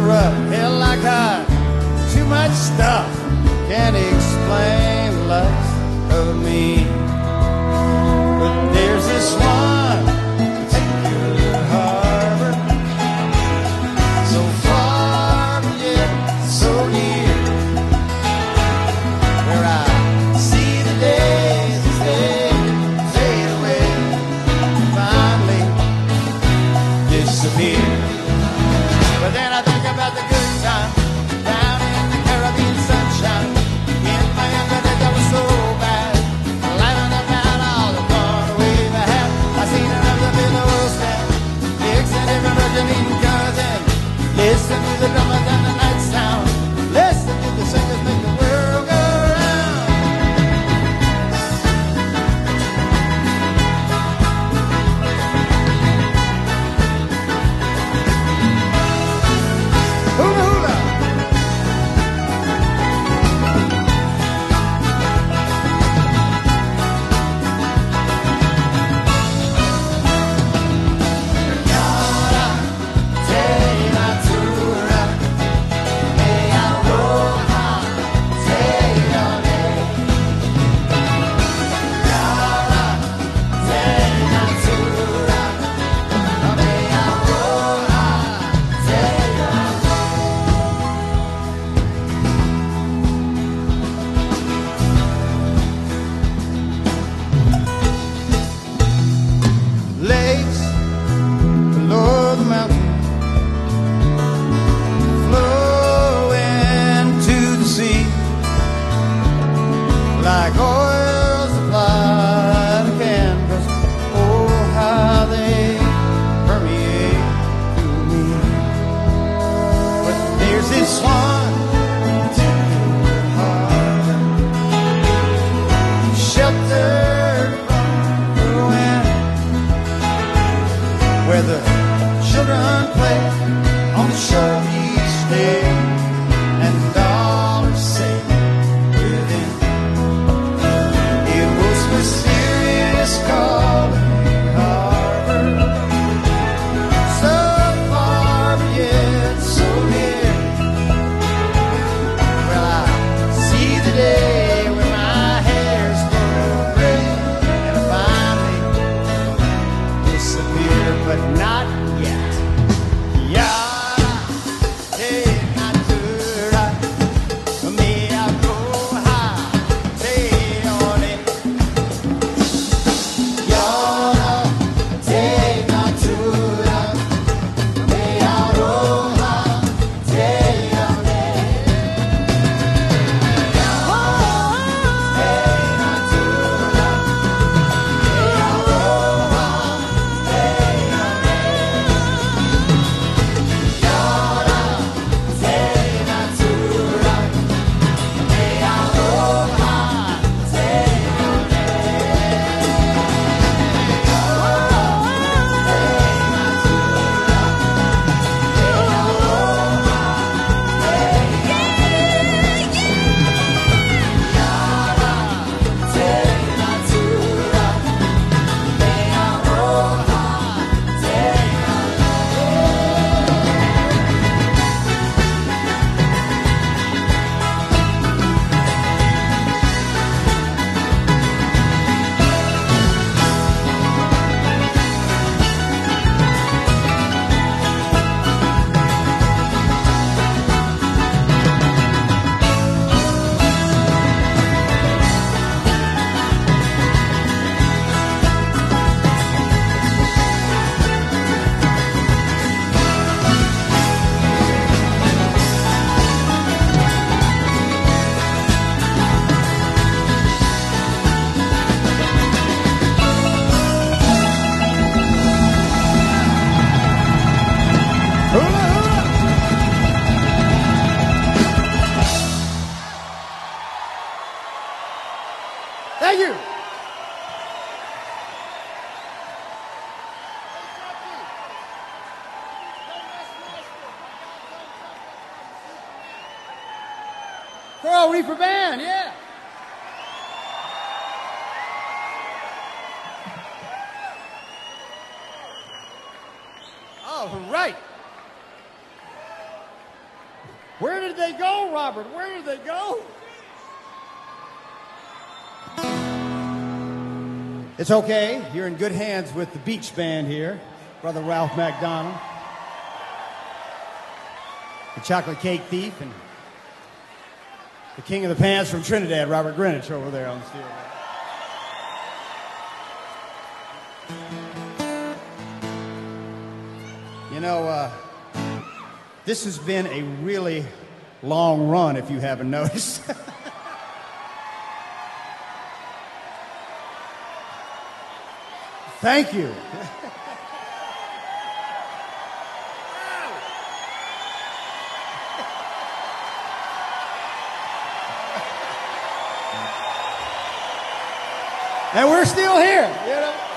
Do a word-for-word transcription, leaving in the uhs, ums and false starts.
rough, hell like hot. Too much stuff can't explain the likes of me. But there's this one particular harbor, so far but yet so near, where I see the days as they fade away, finally disappear. But then I think about the good time down in the Caribbean sunshine. In my younger days I was so bad, laughing about all the fun we've had. I seen another pillow stand, mixing different virgin eating cousin. Listen to the drummers and the night sound. Listen to the singers make the world go round. Hula hula. Lakes below the mountain flow into the sea like oil supplied to canvas. Oh, how they permeate through me. But there's this one particular harbor, sheltered from the wind, where the children play on the shore each day, and all are safe within. It was mysterious calling harbor, so far but yet so near. Well, I see the day when my hair's going gray and I finally disappear, but not yet. Yada, hey, natura, me I go high, hey, on it. Yada, hey, natura, me I go high, hey, on it. Yada, hey, natura, me I go high, hey, on it. Yada, hey, natura, me I go high, hey, on it. Hula hula. Thank you. Coral Reefer Band, yeah. All right. Where did they go, Robert? Where did they go? It's okay. You're in good hands with the Beach Band here. Brother Ralph MacDonald. The Chocolate Cake Thief and the King of the Pants from Trinidad, Robert Greenwich, over there on the steel. You know, uh, this has been a really long run, if you haven't noticed. Thank you. And we're still here, you know.